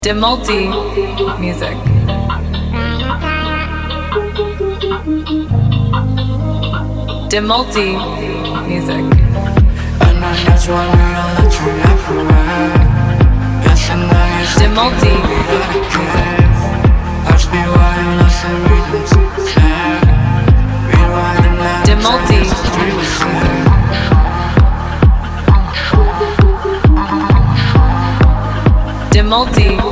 Demulti music. Demulti music. And I just wanna let you everywhere. Yes, and I is Demulti music. Ask me why you lost the rhythms. Rewinding that. Demulti music. Demulti